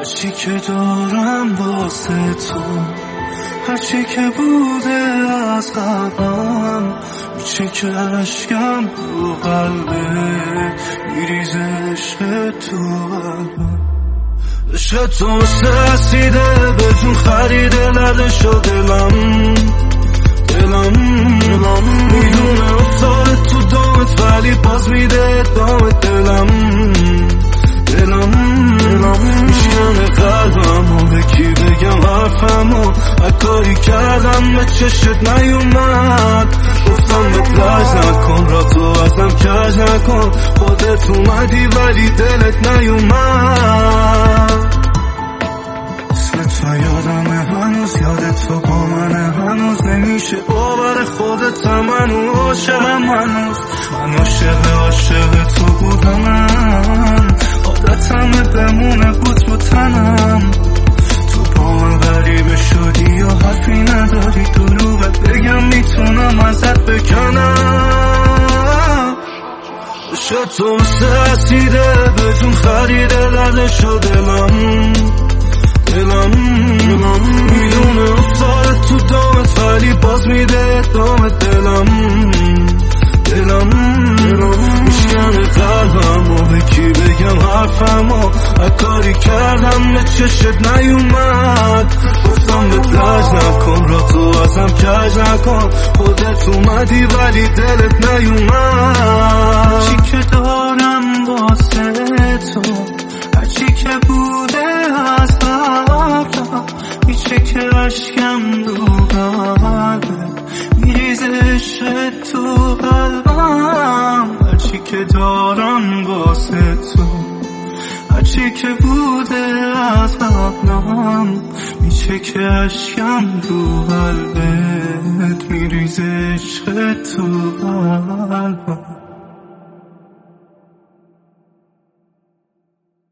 هرچی که دارم واسه تو، هرچی که بوده از قبلم، میشه که عشقم رو قلبه میریزه عشق تو قلبم. عشق تو رسیده به جون خریده لده شد دلم میدونه افتاده تو دامت ولی باز میده دامت دلم میشکنه قلبم و به کی بگم حرفم و کاری کردم به چشت نیومد. گفتم به پلج نکن را تو ازم کج نکن، خودت اومدی ولی دلت نیومد. اسم تو یادمه هنوز، یادت تو با منه هنوز، نمیشه باور خودت منو عاشقم هنوز. من عاشق تو بودم، عادتمه بمونه بود رو تنم. تو با من غریبه شدی یا حرفی نداری دروغت بگم میتونم ازت بکنم. عشق تو رسیده به جون خریده لده شد دلم میدونه افتاده تو دامت ولی باز میده دامت دلم میشکنه قلبم و به کی بگم حرفم و کاری کردم به چشت نیومد. گفتم به پلج نکن را تو ازم کج نکن، خودت اومدی ولی دلت نیومد. هرچی که دارم واسه تو، هرچی که بوده از قبلم، میشه که عشقم رو قلبه میریزه عشق تو قلبم. هرچی که دارم واسه تو، هرچی که بوده از قبلم، میشه که عشقم رو قلبت میریزه عشق تو قلبم.